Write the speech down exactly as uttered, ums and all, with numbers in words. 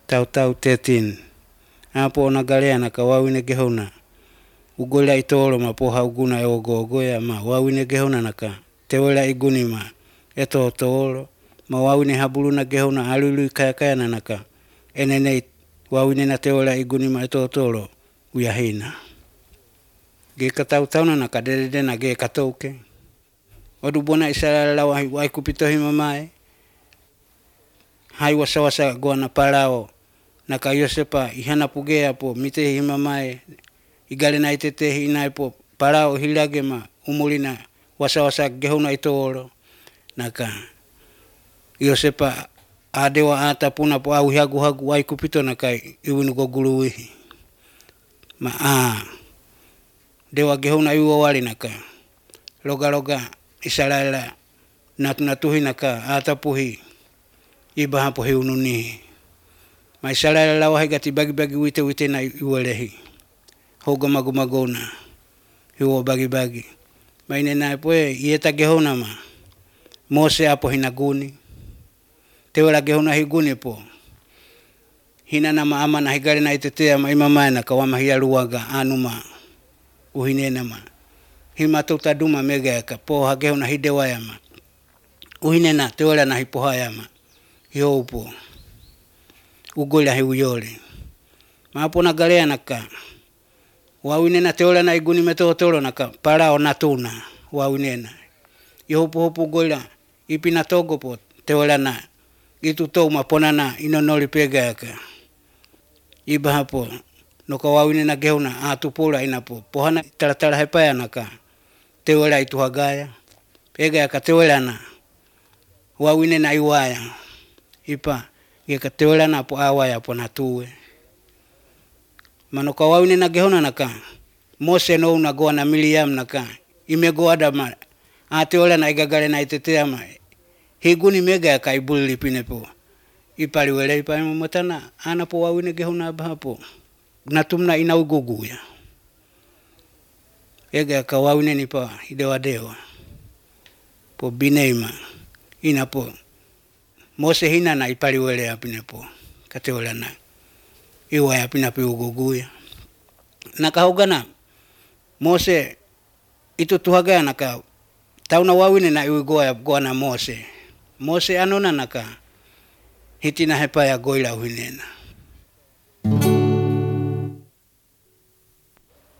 Tau tau thirteen. Apo na galea na ka wawine gehona. Ugola itolo ma poha uguna e ogogo ya ma wawine gehona naka. Tewela iguni ma eto tolo. Ma wawine habuluna gehona alului kaya kaya na naka. Enene wawine na tewela iguni ma eto tolo uyahina. Ge katau tau na naka dede na ge katauke. Odu bona isala lawa wai kupitohi mamae. Hai wasa wasa goa na palao. Naka Yosepa ihana pugea po mite himamae. Igale na itete ina po palao hilage ma umulina wasa wasa gehona itolo. Naka Yosepa adewa ata puna po au hagu hagu wai kupito naka iwinu goguluhi. Ma a dewa gehona iwo wali naka. Loga loga isala natu natuhi naka ata puhi. Iba hapo he ununi. Ma isala lawa hegati bagi bagi wite wite na iwalehi. Hoga magu magona. Hiwo bagi bagi. Ma ine na poe ieta gehona ma. Mose hapo hinaguni. Tewela gehona higuni po. Hina na maama na higale na itetea ma imamae na kawama hiya luwaga anuma. Uhinena ma. Hima tutaduma mega yaka po hagehona hidewaya ma. Uhinena tewela na hipohaya ma. Hiyo upo. Ugola he uyole. Maapo na galea naka. Wawinena teola na iguni metotolo naka. Parao natuna. Wawinena. Yo upo upo ugola. Ipi na togo po. Teola na. Itu tau mapona na inonoli pega yaka. Iba hapo. Noka wawinena geuna. Atupula inapo. Pohana talatala hepaya naka. Teola itu hagaya. Pega yaka teola na. Wawinena iwaya. Ipa. Geka teola na po awaya po natue. Manoka wawine na gehona naka. Mose no una goa na Miriam naka. Ime goa da ma. A teola na igagale na itetea ma. Higuni mega ya kaibuli pine po. Ipali wele ipali momotana. Ana po wawine gehona abaha po. Natumna ina uguguya. Ega ya ka wawine nipa hidewa dewa. Po bineima. Ina po. Mose hina na ipali wele ya pine po. Kateola na. Iwa ya pina pi uguguya. Nakahoga na. Mose. Itu tuhagaya naka. Tauna wawine na iwi goa ya goa na Mose. Mose anona naka. Hiti na hepa ya goila uhinena.